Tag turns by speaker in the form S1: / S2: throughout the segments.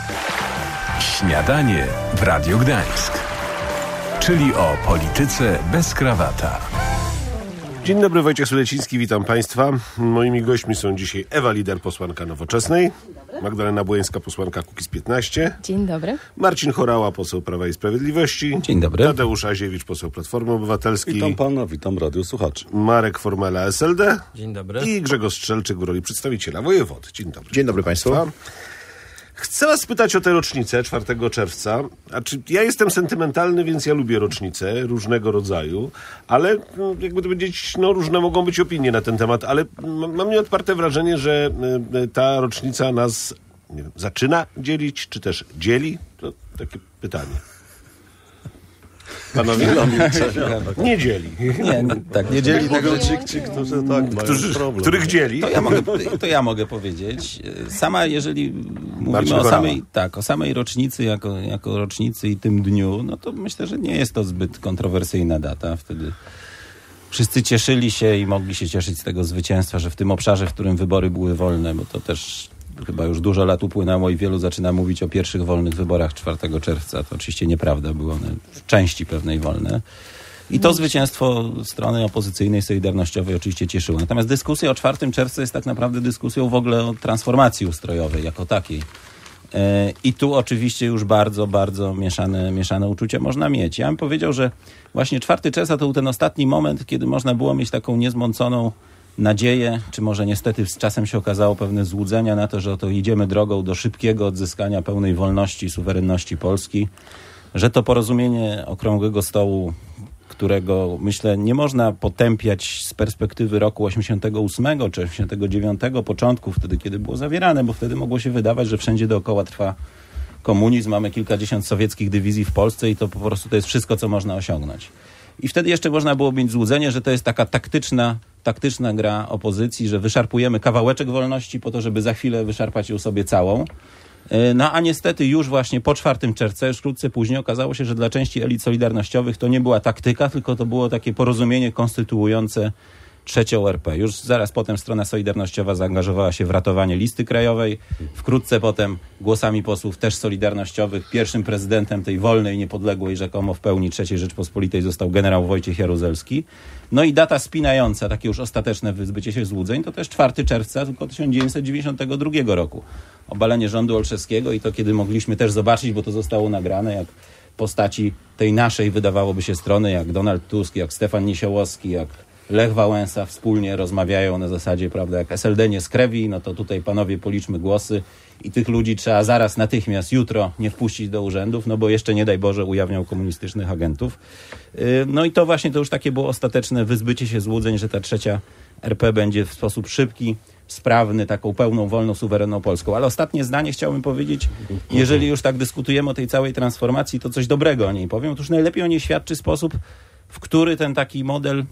S1: Śniadanie w Radiu Gdańsk. Czyli o polityce bez krawata.
S2: Dzień dobry, Wojciech Suleciński, witam Państwa. Moimi gośćmi są dzisiaj Ewa Lider, posłanka Nowoczesnej, Magdalena Błońska, posłanka Kukiz15.
S3: Dzień dobry.
S2: Marcin Horała, poseł Prawa i Sprawiedliwości.
S4: Dzień dobry.
S2: Tadeusz Aziewicz, poseł Platformy Obywatelskiej.
S5: Witam pana, witam radiosłuchaczy.
S2: Marek Formela, SLD.
S6: Dzień dobry.
S2: I Grzegorz Strzelczyk w roli przedstawiciela wojewody. Dzień dobry.
S4: Dzień dobry Państwu.
S2: Chcę was spytać o tę rocznicę 4 czerwca. Ja jestem sentymentalny, więc ja lubię rocznice różnego rodzaju, ale jakby to powiedzieć, różne mogą być opinie na ten temat, ale mam nieodparte wrażenie, że ta rocznica nas, nie wiem, zaczyna dzielić, czy też dzieli? To takie pytanie. Panowie? Nie dzieli.
S5: Nie dzieli tego ci, którzy mają problem.
S2: Których dzieli.
S4: To ja mogę powiedzieć. Jeżeli mówimy o samej rocznicy, jako rocznicy i tym dniu, no to myślę, że nie jest to zbyt kontrowersyjna data. Wtedy wszyscy cieszyli się i mogli się cieszyć z tego zwycięstwa, że w tym obszarze, w którym wybory były wolne, bo to też chyba już dużo lat upłynęło i wielu zaczyna mówić o pierwszych wolnych wyborach 4 czerwca. To oczywiście nieprawda, były one w części pewnej wolne. I to zwycięstwo strony opozycyjnej, solidarnościowej oczywiście cieszyło. Natomiast dyskusja o 4 czerwca jest tak naprawdę dyskusją w ogóle o transformacji ustrojowej jako takiej. I tu oczywiście już bardzo, bardzo mieszane uczucia można mieć. Ja bym powiedział, że właśnie 4 czerwca to był ten ostatni moment, kiedy można było mieć taką niezmąconą nadzieję, czy może niestety z czasem się okazało pewne złudzenia na to, że oto idziemy drogą do szybkiego odzyskania pełnej wolności i suwerenności Polski, że to porozumienie okrągłego stołu, którego myślę nie można potępiać z perspektywy roku 88 czy 89, początku, wtedy kiedy było zawierane, bo wtedy mogło się wydawać, że wszędzie dookoła trwa komunizm, mamy kilkadziesiąt sowieckich dywizji w Polsce i to po prostu to jest wszystko, co można osiągnąć. I wtedy jeszcze można było mieć złudzenie, że to jest taka taktyczna gra opozycji, że wyszarpujemy kawałeczek wolności po to, żeby za chwilę wyszarpać ją sobie całą. No a niestety już właśnie po 4 czerwca, już wkrótce później okazało się, że dla części elit solidarnościowych to nie była taktyka, tylko to było takie porozumienie konstytuujące trzecią RP. Już zaraz potem strona solidarnościowa zaangażowała się w ratowanie listy krajowej. Wkrótce potem głosami posłów też solidarnościowych pierwszym prezydentem tej wolnej, niepodległej rzekomo w pełni III Rzeczpospolitej został generał Wojciech Jaruzelski. No i data spinająca, takie już ostateczne wyzbycie się złudzeń, to też 4 czerwca tylko 1992 roku. Obalenie rządu Olszewskiego i to kiedy mogliśmy też zobaczyć, bo to zostało nagrane, jak postaci tej naszej wydawałoby się strony, jak Donald Tusk, jak Stefan Niesiołowski, jak Lech Wałęsa wspólnie rozmawiają na zasadzie, prawda, jak SLD nie skrewi, no to tutaj panowie policzmy głosy i tych ludzi trzeba zaraz, natychmiast, jutro nie wpuścić do urzędów, no bo jeszcze nie daj Boże ujawniał komunistycznych agentów. No i to właśnie to już takie było ostateczne wyzbycie się złudzeń, że ta trzecia RP będzie w sposób szybki, sprawny, taką pełną, wolną, suwerenną Polską. Ale ostatnie zdanie chciałbym powiedzieć, jeżeli już tak dyskutujemy o tej całej transformacji, to coś dobrego o niej powiem. Otóż najlepiej o niej świadczy sposób, w który ten taki model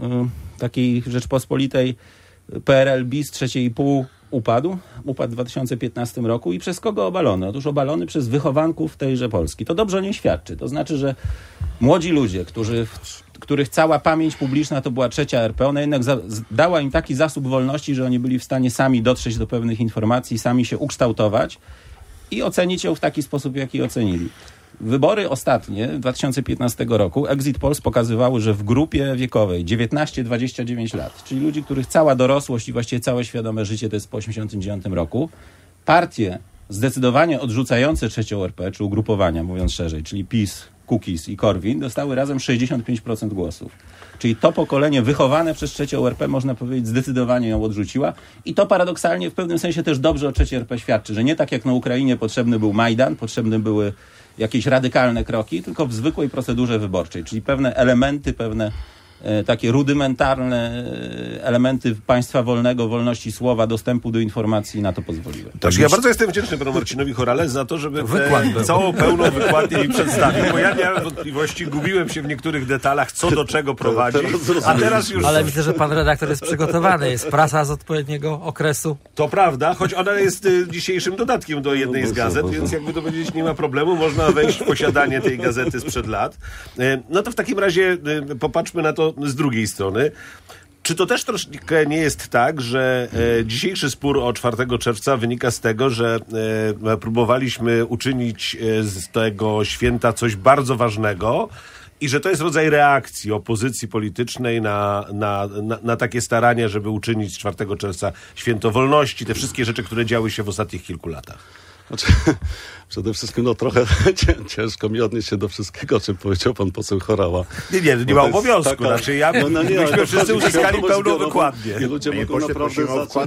S4: takiej Rzeczpospolitej PRL bis 3,5 upadł w 2015 roku i przez kogo obalony? Otóż obalony przez wychowanków tejże Polski. To dobrze o niej świadczy. To znaczy, że młodzi ludzie, których cała pamięć publiczna to była trzecia RP, ona jednak dała im taki zasób wolności, że oni byli w stanie sami dotrzeć do pewnych informacji, sami się ukształtować i ocenić ją w taki sposób, w jaki ocenili. Wybory ostatnie 2015 roku, Exit Polls pokazywały, że w grupie wiekowej 19-29 lat, czyli ludzi, których cała dorosłość i właściwie całe świadome życie to jest po 1989 roku, partie zdecydowanie odrzucające trzecią RP, czy ugrupowania, mówiąc szerzej, czyli PiS, Kukiz i Korwin, dostały razem 65% głosów. Czyli to pokolenie wychowane przez trzecią RP, można powiedzieć, zdecydowanie ją odrzuciła. I to paradoksalnie w pewnym sensie też dobrze o trzeciej RP świadczy, że nie tak jak na Ukrainie potrzebny był Majdan, potrzebne były jakieś radykalne kroki, tylko w zwykłej procedurze wyborczej, czyli pewne elementy, pewne takie rudymentarne elementy państwa wolnego, wolności słowa, dostępu do informacji na to pozwoliły.
S2: Tak, ja bardzo jestem wdzięczny panu Marcinowi Horale za to, żeby całą pełną wykładnię mi przedstawił, bo ja miałem wątpliwości, gubiłem się w niektórych detalach, co do czego prowadzi, a teraz już...
S6: Ale widzę, że pan redaktor jest przygotowany, jest prasa z odpowiedniego okresu.
S2: To prawda, choć ona jest dzisiejszym dodatkiem do jednej z gazet, więc jakby to powiedzieć, nie ma problemu, można wejść w posiadanie tej gazety sprzed lat. No to w takim razie popatrzmy na to z drugiej strony. Czy to też troszkę nie jest tak, że dzisiejszy spór o 4 czerwca wynika z tego, że próbowaliśmy uczynić z tego święta coś bardzo ważnego i że to jest rodzaj reakcji opozycji politycznej na takie starania, żeby uczynić z 4 czerwca święto wolności, te wszystkie rzeczy, które działy się w ostatnich kilku latach?
S5: Znaczy, przede wszystkim trochę ciężko mi odnieść się do wszystkiego, o czym powiedział pan poseł Horała.
S2: Nie ma obowiązku. Znaczy myśmy wszyscy uzyskali pełną wykładnię.
S5: I ludzie mogą naprawdę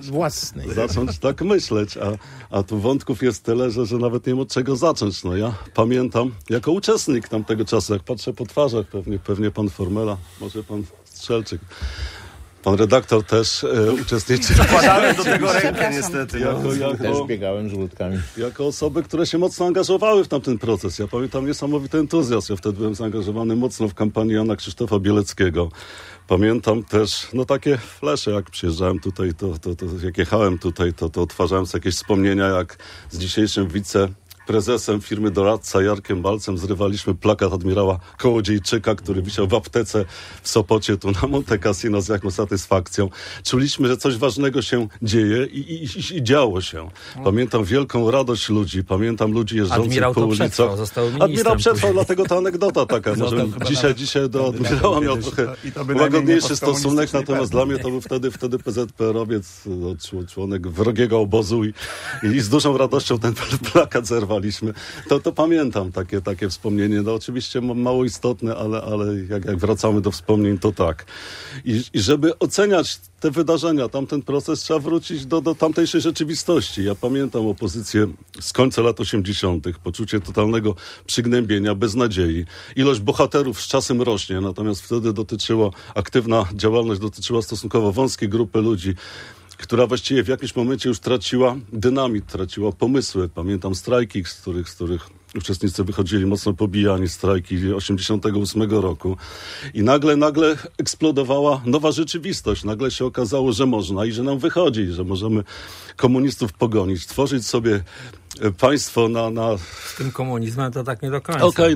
S5: zacząć tak myśleć. A tu wątków jest tyle, że nawet nie wiem od czego zacząć. No ja pamiętam, jako uczestnik tamtego czasu, jak patrzę po twarzach, pewnie pan Formela, może pan Strzelczyk, pan redaktor też uczestniczył.
S2: Wkładałem do tego rękę niestety.
S3: Też biegałem żółtkami.
S5: Jako osoby, które się mocno angażowały w tamten proces. Ja pamiętam niesamowity entuzjazm. Ja wtedy byłem zaangażowany mocno w kampanię Jana Krzysztofa Bieleckiego. Pamiętam też, takie flesze, jak przyjeżdżałem tutaj, jak jechałem tutaj, to odtwarzałem sobie jakieś wspomnienia, jak z dzisiejszym prezesem firmy Doradca Jarkiem Balcem zrywaliśmy plakat admirała Kołodziejczyka, który wisiał w aptece w Sopocie, tu na Monte Cassino z jakąś satysfakcją. Czuliśmy, że coś ważnego się dzieje i działo się. Pamiętam wielką radość ludzi, pamiętam ludzi jeżdżących
S6: admirał
S5: po ulicach. Admirał przetrwał, dlatego ta anegdota taka. Może dzisiaj do admirała miał trochę łagodniejszy stosunek, natomiast dla mnie to był wtedy PZPR-owiec, członek wrogiego obozu i z dużą radością ten plakat zerwał. To pamiętam takie wspomnienie. Oczywiście mało istotne, ale jak wracamy do wspomnień, to tak. I żeby oceniać te wydarzenia, tamten proces, trzeba wrócić do tamtejszej rzeczywistości. Ja pamiętam opozycję z końca lat 80., poczucie totalnego przygnębienia, beznadziei. Ilość bohaterów z czasem rośnie, natomiast wtedy aktywna działalność dotyczyła stosunkowo wąskiej grupy ludzi, która właściwie w jakimś momencie już traciła dynamit, traciła pomysły. Pamiętam strajki, z których uczestnicy wychodzili mocno pobijani, strajki 88 roku. I nagle eksplodowała nowa rzeczywistość. Nagle się okazało, że można i że nam wychodzi, że możemy komunistów pogonić, tworzyć sobie państwo
S6: Z tym komunizmem to tak nie do końca.
S5: Okej,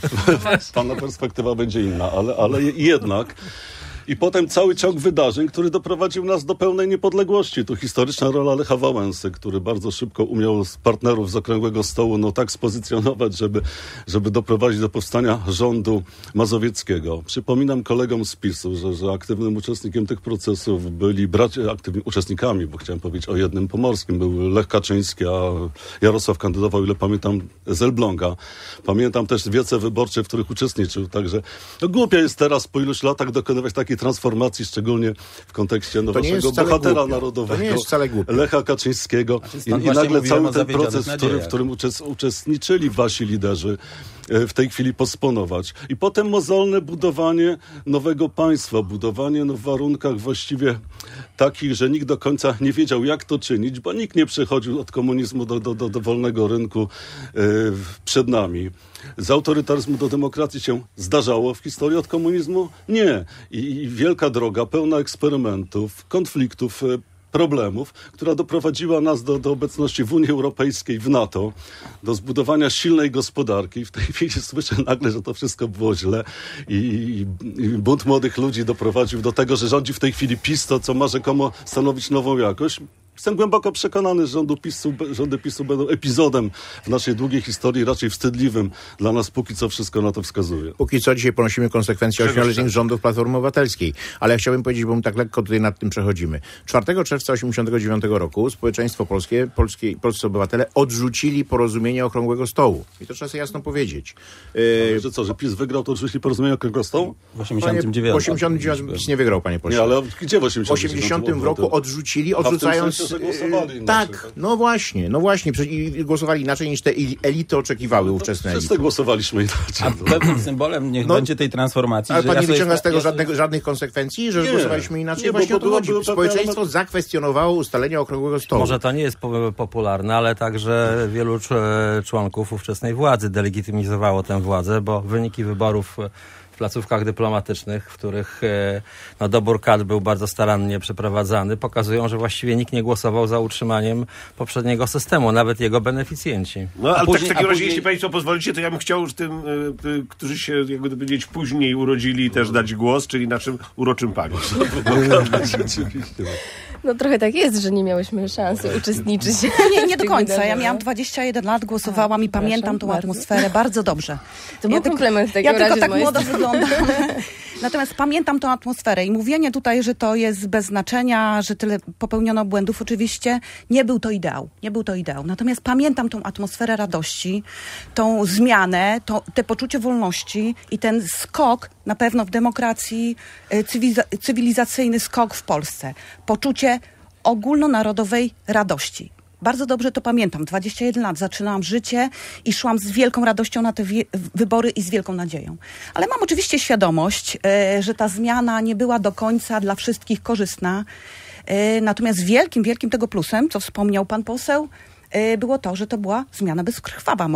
S5: pana perspektywa będzie inna, ale jednak... I potem cały ciąg wydarzeń, który doprowadził nas do pełnej niepodległości. Tu historyczna rola Lecha Wałęsy, który bardzo szybko umiał z partnerów z Okrągłego Stołu tak spozycjonować, żeby doprowadzić do powstania rządu mazowieckiego. Przypominam kolegom z PiS-u, że aktywnym uczestnikiem tych procesów byli aktywnymi uczestnikami, bo chciałem powiedzieć o jednym pomorskim. Był Lech Kaczyński, a Jarosław kandydował, ile pamiętam, z Elbląga. Pamiętam też wiece wyborcze, w których uczestniczył. Także głupio jest teraz po iluś latach dokonywać takiej transformacji, szczególnie w kontekście nowego bohatera narodowego, Lecha Kaczyńskiego. I nagle cały ten proces, w którym uczestniczyli wasi liderzy, w tej chwili posponować. I potem mozolne budowanie nowego państwa, budowanie w warunkach właściwie takich, że nikt do końca nie wiedział, jak to czynić, bo nikt nie przechodził od komunizmu do wolnego rynku przed nami. Z autorytaryzmu do demokracji się zdarzało w historii, od komunizmu nie. I wielka droga, pełna eksperymentów, konfliktów, problemów, która doprowadziła nas do obecności w Unii Europejskiej, w NATO, do zbudowania silnej gospodarki. W tej chwili słyszę nagle, że to wszystko było źle i bunt młodych ludzi doprowadził do tego, że rządzi w tej chwili PiS, to co ma rzekomo stanowić nową jakość. Jestem głęboko przekonany, że rządy PiS-u będą epizodem w naszej długiej historii, raczej wstydliwym dla nas, póki co wszystko na to wskazuje.
S3: Póki co dzisiaj ponosimy konsekwencje 8-letnich rządów Platformy Obywatelskiej. Ale ja chciałbym powiedzieć, bo my tak lekko tutaj nad tym przechodzimy. 4 czerwca 1989 roku społeczeństwo polscy obywatele odrzucili porozumienie Okrągłego Stołu. I to trzeba sobie jasno powiedzieć.
S5: Że co, że PiS wygrał, to odrzucili porozumienie Okrągłego Stołu?
S4: W 89.
S3: W 89 PiS nie wygrał, panie pośle.
S5: Nie, ale gdzie w
S3: 80 roku odrzucili, odrzucając... Tak, no właśnie. I głosowali inaczej niż te elity oczekiwały ówczesne elity.
S5: Wszyscy głosowaliśmy inaczej.
S4: A pewnym symbolem niech będzie tej transformacji...
S3: Ale pan nie wyciąga z tego żadnych konsekwencji, że głosowaliśmy inaczej? Nie, właśnie o to chodzi. Społeczeństwo zakwestionowało ustalenia Okrągłego Stołu.
S6: Może to nie jest popularne, ale także wielu członków ówczesnej władzy delegitymizowało tę władzę, bo wyniki wyborów w placówkach dyplomatycznych, w których dobór kadr był bardzo starannie przeprowadzany, pokazują, że właściwie nikt nie głosował za utrzymaniem poprzedniego systemu, nawet jego beneficjenci.
S2: No, ale w takim razie, jeśli państwo pozwolicie, to ja bym chciał tym, którzy się, jakby to powiedzieć, później urodzili, też dać głos, czyli naszym uroczym paniom.
S7: No trochę tak jest, że nie miałyśmy szansy uczestniczyć.
S8: Nie do końca. Ja miałam 21 lat, głosowałam i pamiętam tą atmosferę bardzo dobrze.
S7: To był komplement w takim razie.
S8: Ja tylko tak młodo wyglądam. Natomiast pamiętam tą atmosferę i mówienie tutaj, że to jest bez znaczenia, że tyle popełniono błędów, oczywiście nie był to ideał. Natomiast pamiętam tą atmosferę radości, tą zmianę, te poczucie wolności i ten skok na pewno w demokracji, cywilizacyjny skok w Polsce. Poczucie ogólnonarodowej radości. Bardzo dobrze to pamiętam. 21 lat zaczynałam życie i szłam z wielką radością na te wybory i z wielką nadzieją. Ale mam oczywiście świadomość, że ta zmiana nie była do końca dla wszystkich korzystna. Natomiast wielkim tego plusem, co wspomniał pan poseł, było to, że to była zmiana bezkrwawa.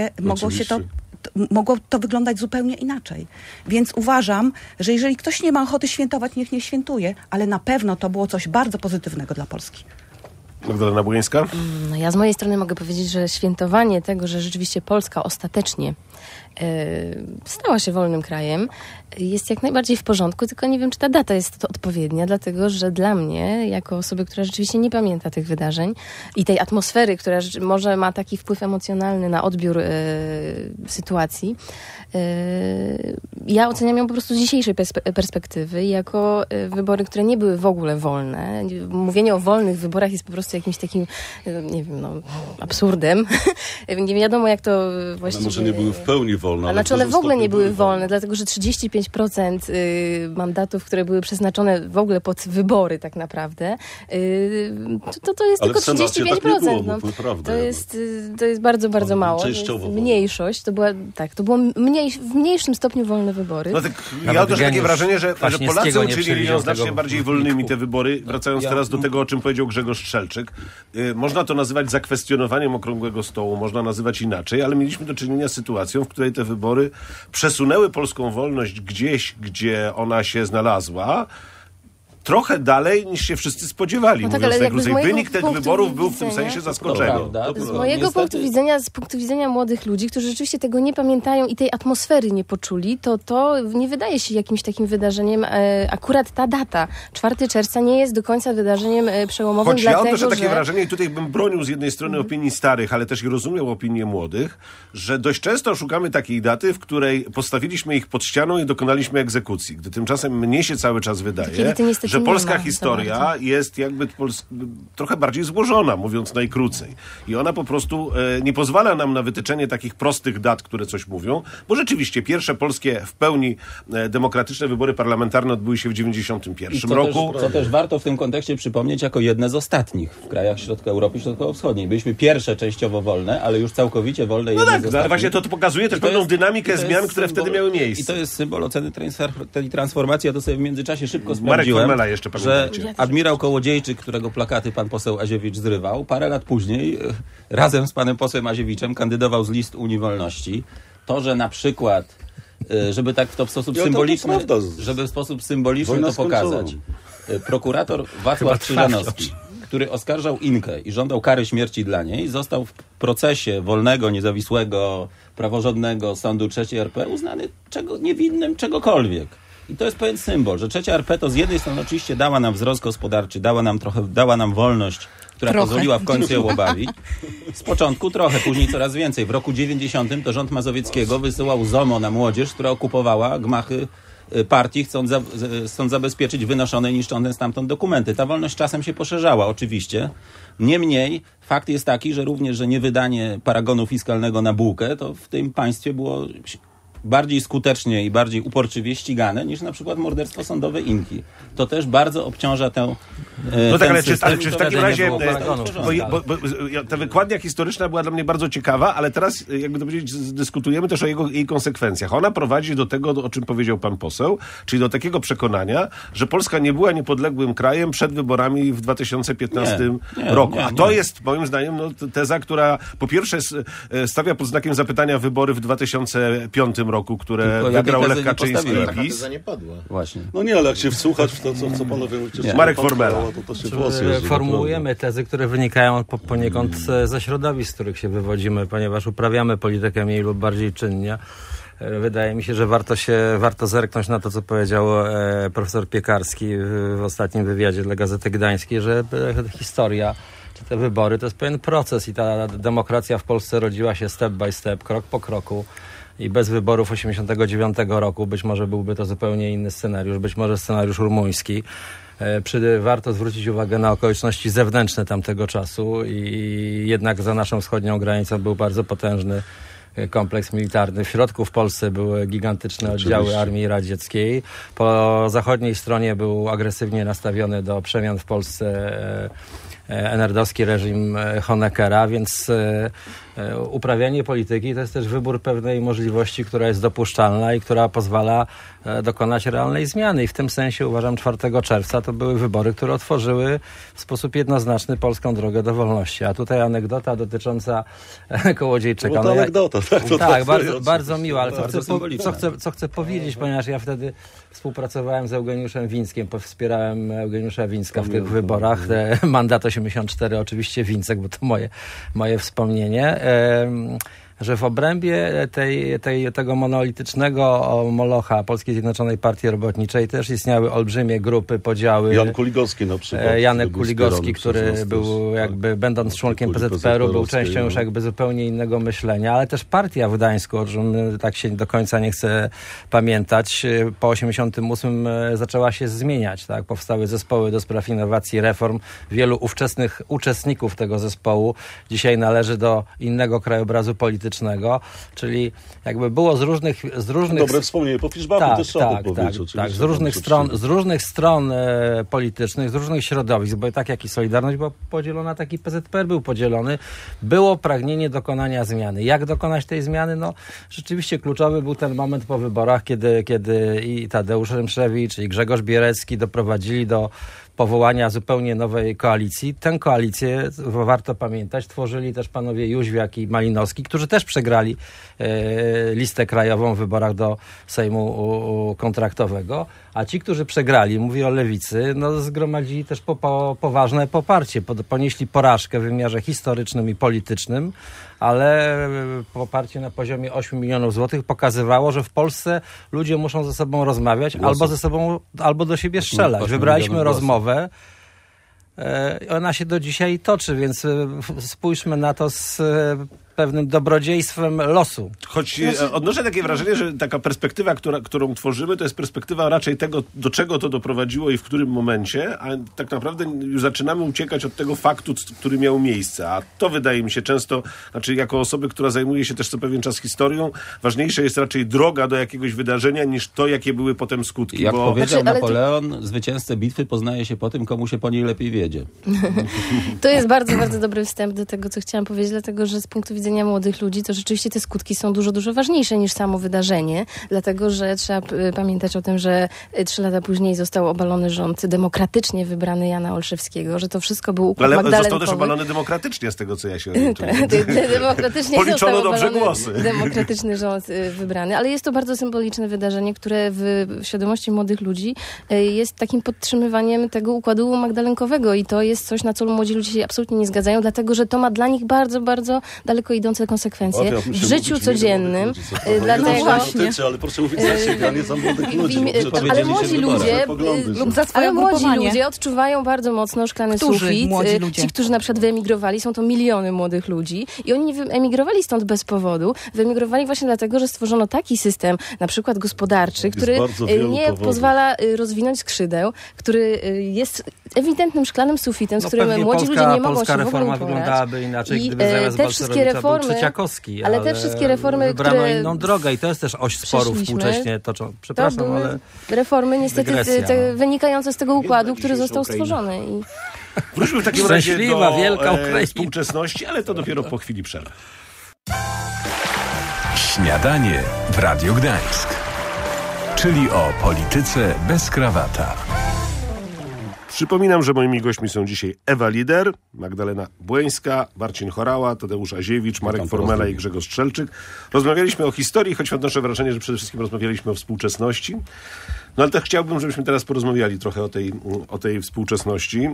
S8: Mogło to wyglądać zupełnie inaczej. Więc uważam, że jeżeli ktoś nie ma ochoty świętować, niech nie świętuje, ale na pewno to było coś bardzo pozytywnego dla Polski.
S2: Magdalena Błyńska?
S7: No ja z mojej strony mogę powiedzieć, że świętowanie tego, że rzeczywiście Polska ostatecznie stała się wolnym krajem, jest jak najbardziej w porządku, tylko nie wiem, czy ta data jest to odpowiednia, dlatego że dla mnie, jako osoby, która rzeczywiście nie pamięta tych wydarzeń i tej atmosfery, która może ma taki wpływ emocjonalny na odbiór sytuacji, ja oceniam ją po prostu z dzisiejszej perspektywy jako wybory, które nie były w ogóle wolne. Mówienie o wolnych wyborach jest po prostu jakimś takim, nie wiem, absurdem. Nie wiadomo, jak to właściwie...
S5: Może nie były w pełni wolne.
S7: Ale znaczy one w ogóle nie były wolne, dlatego że 35% mandatów, które były przeznaczone w ogóle pod wybory tak naprawdę, to jest
S5: ale
S7: tylko 35%.
S5: Tak nie było, prawda,
S7: to jest bardzo, bardzo mało.
S5: Częściowo
S7: Mniejszość. To było w mniejszym stopniu wolne wybory.
S2: No tak, ja mam też takie wrażenie, że Polacy uczynili ją znacznie bardziej wolnymi te wybory. Wracając teraz do tego, o czym powiedział Grzegorz Strzelczyk. Można to nazywać zakwestionowaniem okrągłego stołu, można nazywać inaczej, ale mieliśmy do czynienia z sytuacją, w której te wybory przesunęły polską wolność gdzieś, gdzie ona się znalazła, trochę dalej niż się wszyscy spodziewali, mówiąc najkrócej. Wynik tych wyborów był w tym sensie zaskoczony.
S7: Z mojego punktu widzenia młodych ludzi, którzy rzeczywiście tego nie pamiętają i tej atmosfery nie poczuli, to nie wydaje się jakimś takim wydarzeniem. Akurat ta data, 4 czerwca, nie jest do końca wydarzeniem przełomowym.
S2: Choć ja mam też takie wrażenie, i tutaj bym bronił z jednej strony opinii starych, ale też i rozumiał opinię młodych, że dość często szukamy takiej daty, w której postawiliśmy ich pod ścianą i dokonaliśmy egzekucji. Gdy tymczasem mnie się cały czas wydaje, że polska historia jest jakby trochę bardziej złożona, mówiąc najkrócej. I ona po prostu nie pozwala nam na wytyczenie takich prostych dat, które coś mówią, bo rzeczywiście pierwsze polskie w pełni demokratyczne wybory parlamentarne odbyły się w 1991 roku.
S4: Co też warto w tym kontekście przypomnieć jako jedne z ostatnich w krajach środka Europy Środkowo-Wschodniej. Byliśmy pierwsze częściowo wolne, ale już całkowicie wolne jedne z ostatnich.
S2: Ale właśnie to pokazuje też pewną dynamikę zmian, które wtedy miały miejsce.
S4: I to jest symbol oceny tej transformacji. Ja to sobie w międzyczasie szybko sprawdziłem. Że admirał Kołodziejczyk, którego plakaty pan poseł Aziewicz zrywał, parę lat później razem z panem posłem Aziewiczem kandydował z list Unii Wolności. To, że na przykład, żeby tak w sposób symboliczny to pokazać, prokurator Wacław Krzyżanowski, który oskarżał Inkę i żądał kary śmierci dla niej, został w procesie wolnego, niezawisłego, praworządnego sądu III RP uznany niewinnym czegokolwiek. I to jest pewien symbol, że trzecia RP to z jednej strony oczywiście dała nam wzrost gospodarczy, dała nam wolność, która pozwoliła w końcu ją obawić. Z początku trochę, później coraz więcej. W roku 90 to rząd Mazowieckiego wysyłał ZOMO na młodzież, która okupowała gmachy partii, chcąc zabezpieczyć wynoszone i niszczone stamtąd dokumenty. Ta wolność czasem się poszerzała, oczywiście. Niemniej fakt jest taki, że również, że niewydanie paragonu fiskalnego na bułkę, to w tym państwie było bardziej skutecznie i bardziej uporczywie ścigane niż na przykład morderstwo sądowe Inki. To też bardzo obciąża tę
S2: ale czy w takim razie ta wykładnia historyczna była dla mnie bardzo ciekawa, ale teraz, jakby to powiedzieć, dyskutujemy też o jej konsekwencjach. Ona prowadzi do tego, o czym powiedział pan poseł, czyli do takiego przekonania, że Polska nie była niepodległym krajem przed wyborami w 2015 roku. A to jest, moim zdaniem, teza, która po pierwsze stawia pod znakiem zapytania wybory w 2005 roku, które wygrał Lech Kaczyński i PiS.
S4: Właśnie.
S5: No nie, ale jak się wsłuchać w to, co panowie mówicie...
S2: Marek Formela.
S5: To się włosy jeżdżą,
S6: formułujemy tezy, które wynikają poniekąd ze środowisk, z których się wywodzimy, ponieważ uprawiamy politykę mniej lub bardziej czynnie. Wydaje mi się, że warto zerknąć na to, co powiedział profesor Piekarski w ostatnim wywiadzie dla Gazety Gdańskiej, że historia czy te wybory to jest pewien proces i ta demokracja w Polsce rodziła się step by step, krok po kroku. I bez wyborów 89 roku być może byłby to zupełnie inny scenariusz, być może scenariusz rumuński. Warto zwrócić uwagę na okoliczności zewnętrzne tamtego czasu i jednak za naszą wschodnią granicą był bardzo potężny kompleks militarny. W środku w Polsce były gigantyczne oddziały Armii Radzieckiej. Po zachodniej stronie był agresywnie nastawiony do przemian w Polsce NRD-owski reżim Honeckera, więc uprawianie polityki to jest też wybór pewnej możliwości, która jest dopuszczalna i która pozwala dokonać realnej zmiany. I w tym sensie uważam 4 czerwca to były wybory, które otworzyły w sposób jednoznaczny polską drogę do wolności. A tutaj anegdota dotycząca Kołodziejczyka.
S5: No to anegdota, tak?
S6: Tak, bardzo miła, ale co chcę powiedzieć, ponieważ ja wtedy współpracowałem z Eugeniuszem Wińskiem, wspierałem Eugeniusza Wińska w tych wyborach. Mandat 84 oczywiście Wińcek, bo to moje wspomnienie. Że w obrębie tego monolitycznego molocha Polskiej Zjednoczonej Partii Robotniczej też istniały olbrzymie grupy, podziały.
S5: Jan Kuligowski na przykład.
S6: Janek Kuligowski, który był jakby, będąc członkiem PZPR-u, był częścią już jakby zupełnie innego myślenia, ale też partia w Gdańsku, o czym tak się do końca nie chcę pamiętać, po 88 zaczęła się zmieniać, tak? Powstały zespoły do spraw innowacji, reform. Wielu ówczesnych uczestników tego zespołu dzisiaj należy do innego krajobrazu politycznego, czyli jakby było z różnych
S5: dobre wspomnienie, po Fiszbachu też trzeba powiedzieć.
S6: Tak, z różnych stron politycznych, z różnych środowisk, bo tak jak i Solidarność była podzielona, tak i PZPR był podzielony. Było pragnienie dokonania zmiany. Jak dokonać tej zmiany? No, rzeczywiście kluczowy był ten moment po wyborach, kiedy i Tadeusz Rymszewicz, i Grzegorz Bierecki doprowadzili do powołania zupełnie nowej koalicji. Tę koalicję, warto pamiętać, tworzyli też panowie Jóźwiak i Malinowski, którzy też przegrali listę krajową w wyborach do Sejmu kontraktowego, a ci, którzy przegrali, mówię o lewicy, no zgromadzili też poważne poparcie. Ponieśli porażkę w wymiarze historycznym i politycznym, ale poparcie na poziomie 8 milionów złotych pokazywało, że w Polsce ludzie muszą ze sobą rozmawiać albo do siebie strzelać. Wybraliśmy rozmowę. Ona się do dzisiaj toczy, więc spójrzmy na to z pewnym dobrodziejstwem losu.
S2: Choć odnoszę takie wrażenie, że taka perspektywa, którą tworzymy, to jest perspektywa raczej tego, do czego to doprowadziło i w którym momencie, a tak naprawdę już zaczynamy uciekać od tego faktu, który miał miejsce. A to wydaje mi się często, znaczy jako osoby, która zajmuje się też co pewien czas historią, ważniejsza jest raczej droga do jakiegoś wydarzenia, niż to, jakie były potem skutki.
S4: Jak powiedział Napoleon, zwycięzcę bitwy poznaje się po tym, komu się po niej lepiej wiedzie.
S7: To jest bardzo, bardzo dobry wstęp do tego, co chciałam powiedzieć, dlatego, że z punktu widzenia młodych ludzi, to rzeczywiście te skutki są dużo, dużo ważniejsze niż samo wydarzenie, dlatego, że trzeba pamiętać o tym, że 3 lata później został obalony rząd demokratycznie wybrany Jana Olszewskiego, że to wszystko był układ
S2: Magdalenkowy. Ale został też obalony demokratycznie, z tego, co ja się orientuję.
S7: Demokratycznie
S2: policzono dobrze głosy.
S7: Demokratyczny rząd wybrany, ale jest to bardzo symboliczne wydarzenie, które w świadomości młodych ludzi jest takim podtrzymywaniem tego układu magdalenkowego i to jest coś, na co młodzi ludzie się absolutnie nie zgadzają, dlatego, że to ma dla nich bardzo, bardzo daleko idące konsekwencje w życiu codziennym.
S5: Dlatego ale proszę mówić za siebie, a nie za młodych ludzi.
S7: Ale młodzi ludzie odczuwają bardzo mocno szklany sufit. Ci, którzy na przykład wyemigrowali, są to miliony młodych ludzi i oni nie wyemigrowali stąd bez powodu. Wyemigrowali właśnie dlatego, że stworzono taki system, na przykład gospodarczy, który nie pozwala rozwinąć skrzydeł, który jest ewidentnym szklanym sufitem, z którym młodzi ludzie nie mogą się w ogóle
S6: reforma wyglądałaby inaczej, gdyby zamiast
S7: te wszystkie reformy,
S6: Trzeciakowski,
S7: ale te wszystkie reformy,
S6: wybrano
S7: które
S6: inną drogę i to jest też oś sporów współcześnie toczą. Przepraszam, ale
S7: reformy niestety wynikające z tego układu, który został stworzony.
S2: Wróćmy w takim razie do współczesności, ale to dopiero po chwili przerwy.
S1: Śniadanie w Radiu Gdańsk, czyli o polityce bez krawata.
S2: Przypominam, że moimi gośćmi są dzisiaj Ewa Lider, Magdalena Błońska, Marcin Chorała, Tadeusz Aziewicz, Marek Formela i Grzegorz Strzelczyk. Rozmawialiśmy o historii, choć odnoszę wrażenie, że przede wszystkim rozmawialiśmy o współczesności. No ale też chciałbym, żebyśmy teraz porozmawiali trochę o tej współczesności.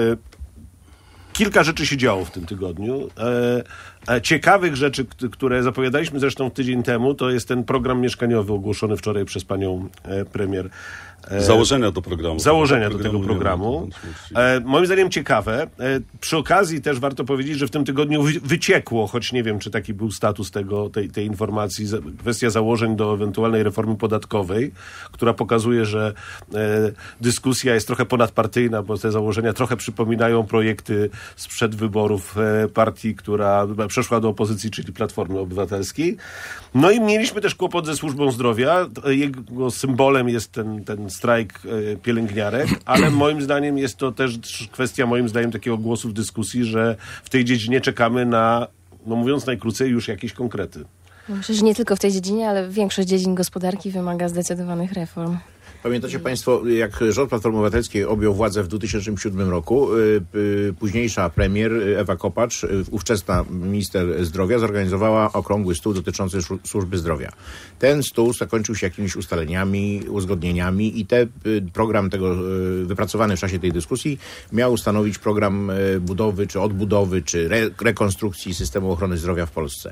S2: Kilka rzeczy się działo w tym tygodniu. Ciekawych rzeczy, które zapowiadaliśmy zresztą tydzień temu, to jest ten program mieszkaniowy ogłoszony wczoraj przez panią premier.
S5: Założenia do programu.
S2: Założenia do tego programu. Moim zdaniem ciekawe. Przy okazji też warto powiedzieć, że w tym tygodniu wyciekło, choć nie wiem, czy taki był status tej informacji, kwestia założeń do ewentualnej reformy podatkowej, która pokazuje, że dyskusja jest trochę ponadpartyjna, bo te założenia trochę przypominają projekty sprzed wyborów partii, która przeszła do opozycji, czyli Platformy Obywatelskiej. No i mieliśmy też kłopot ze służbą zdrowia. Jego symbolem jest ten strajk pielęgniarek, ale moim zdaniem jest to też kwestia, takiego głosu w dyskusji, że w tej dziedzinie czekamy na, no mówiąc najkrócej, już jakieś konkrety.
S7: Myślę, że nie tylko w tej dziedzinie, ale większość dziedzin gospodarki wymaga zdecydowanych reform.
S3: Pamiętacie Państwo, jak rząd Platformy Obywatelskiej objął władzę w 2007 roku, późniejsza premier Ewa Kopacz, ówczesna minister zdrowia, zorganizowała okrągły stół dotyczący służby zdrowia. Ten stół zakończył się jakimiś ustaleniami, uzgodnieniami i program tego wypracowany w czasie tej dyskusji miał stanowić program budowy, czy odbudowy, czy rekonstrukcji systemu ochrony zdrowia w Polsce.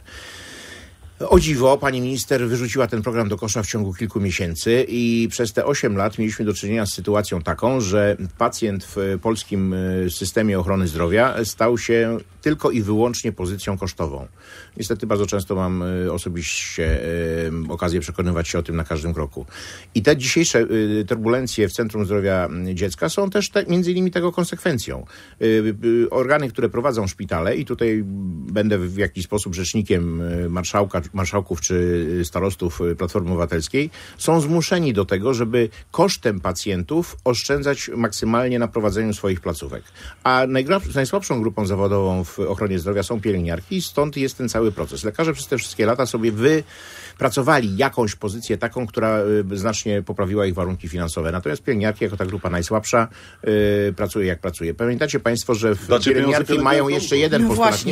S3: O dziwo, pani minister wyrzuciła ten program do kosza w ciągu kilku miesięcy i przez te 8 lat mieliśmy do czynienia z sytuacją taką, że pacjent w polskim systemie ochrony zdrowia stał się tylko i wyłącznie pozycją kosztową. Niestety bardzo często mam osobiście okazję przekonywać się o tym na każdym kroku. I te dzisiejsze turbulencje w Centrum Zdrowia Dziecka są też między innymi tego konsekwencją. Organy, które prowadzą szpitale i tutaj będę w jakiś sposób rzecznikiem marszałków czy starostów Platformy Obywatelskiej, są zmuszeni do tego, żeby kosztem pacjentów oszczędzać maksymalnie na prowadzeniu swoich placówek. A najsłabszą grupą zawodową w ochronie zdrowia są pielęgniarki, stąd jest ten cały proces. Lekarze przez te wszystkie lata sobie wypracowali jakąś pozycję taką, która znacznie poprawiła ich warunki finansowe. Natomiast pielęgniarki jako ta grupa najsłabsza pracuje jak pracuje. Pamiętacie Państwo, że pielęgniarki mają jeszcze jeden postulat.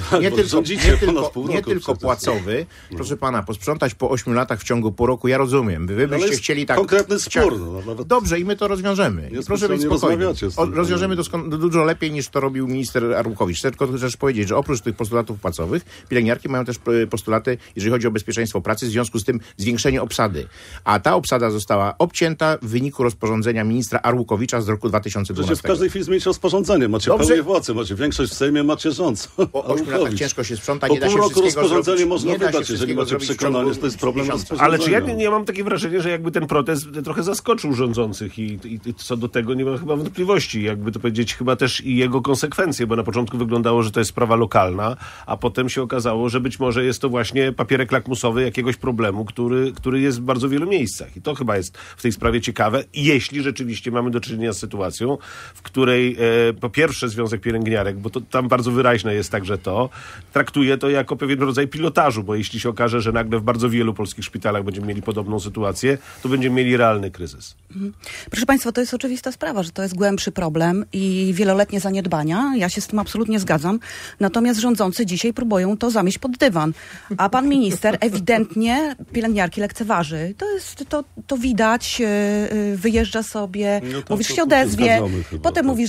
S3: Nie tylko płacowy. Proszę pana, posprzątać po 8 latach w ciągu pół roku, ja rozumiem. Wy byście chcieli tak...
S5: konkretny spór.
S3: Dobrze, i my to rozwiążemy. Proszę być spokojni. Rozwiążemy dużo lepiej, niż to robił minister Arłukowicz. Chcę tylko też powiedzieć, że oprócz tych postulatów płacowych, pielęgniarki mają też postulaty, jeżeli chodzi o bezpieczeństwo pracy, w związku z tym zwiększenie obsady. A ta obsada została obcięta w wyniku rozporządzenia ministra Arłukowicza z roku 2012.
S5: Przecież w każdej chwili zmienić rozporządzenie. Macie pełnię władzy, macie większość w Sejmie, macie rząd.
S3: Po 8 latach ciężko się sprząta,
S5: nie da się wszystkiego zrobić. Można wydać, jeżeli macie przekonanie, że to jest problem rozporządzenia.
S2: Ale czy ja mam takie wrażenie, że jakby ten protest trochę zaskoczył rządzących i co do tego nie ma chyba wątpliwości. Jakby to powiedzieć, chyba też i jego konsekwencje, bo na początku wyglądało, że to jest sprawa lokalna, a potem się okazało, że być może jest to właśnie papierek lakmusowy jakiegoś problemu, który jest w bardzo wielu miejscach. I to chyba jest w tej sprawie ciekawe, jeśli rzeczywiście mamy do czynienia z sytuacją, w której po pierwsze Związek Pielęgniarek, bo to tam bardzo wyraźne jest także to, traktuje to jako pewien rodzaj pilotażu, bo jeśli się okaże, że nagle w bardzo wielu polskich szpitalach będziemy mieli podobną sytuację, to będziemy mieli realny kryzys.
S8: Proszę Państwa, to jest oczywista sprawa, że to jest głębszy problem i wieloletnie zaniedbania. Ja się z tym absolutnie zgadzam. Natomiast rządzący dzisiaj próbują to zamieść pod dywan. A pan minister ewidentnie pielęgniarki lekceważy. To widać, wyjeżdża sobie, mówi, że się odezwie, potem mówi,